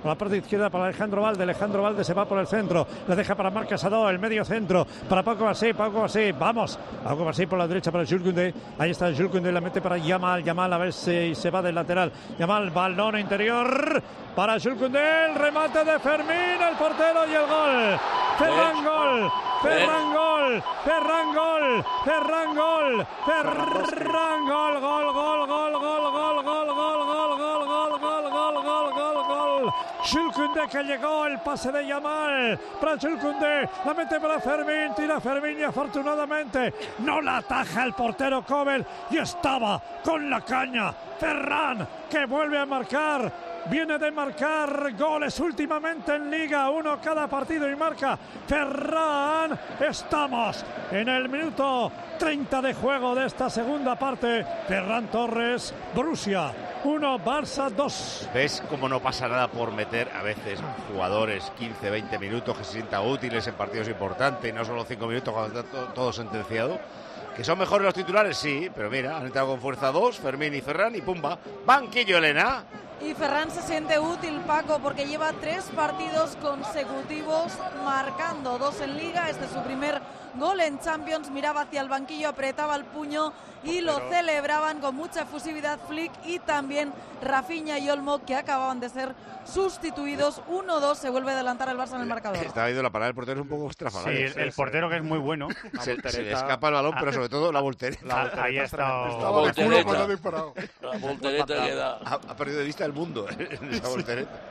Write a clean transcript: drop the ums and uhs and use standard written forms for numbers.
por la parte izquierda para Alejandro Valde se va por el centro, le deja para Marc Casado, el medio centro, para Paco Basí, vamos, Paco Basí por la derecha para Jules Koundé, ahí está Jules Koundé, la mete para Yamal, a ver si se va del lateral, Yamal, balón interior, para Jules Koundé, el remate de Fermín, el portero y el gol, Ferran gol, Jules Koundé que llegó, el pase de Yamal para Jules Koundé, la mete para Fermín, tira Fermín y afortunadamente no la ataja el portero Kobel y estaba con la caña Ferran, que vuelve a marcar. Viene de marcar goles últimamente en Liga, uno cada partido y marca Ferran. Estamos en el minuto 30 de juego de esta segunda parte. Ferran Torres, Borussia 1, Barça 2. ¿Ves cómo no pasa nada por meter a veces jugadores 15, 20 minutos que se sientan útiles en partidos importantes y no solo 5 minutos cuando está todo sentenciado? ¿Que son mejores los titulares? Sí, pero mira, han entrado con fuerza 2, Fermín y Ferran y pumba, banquillo Elena. Y Ferran se siente útil, Paco, porque lleva 3 partidos consecutivos marcando, 2 en Liga. Este es su primer gol en Champions. Miraba hacia el banquillo, apretaba el puño y lo celebraban con mucha efusividad Flick y también Rafinha y Olmo, que acababan de ser sustituidos. 1-2, se vuelve a adelantar el Barça en el marcador. Estaba viendo la parada del portero, es un poco estrafalaria. Sí, el portero que es muy bueno. Se le escapa el balón, pero sobre todo la voltereta. Ahí está. Estaba de culo cuando ha disparado. La voltereta queda. Ha perdido de vista el mundo en esa voltereta.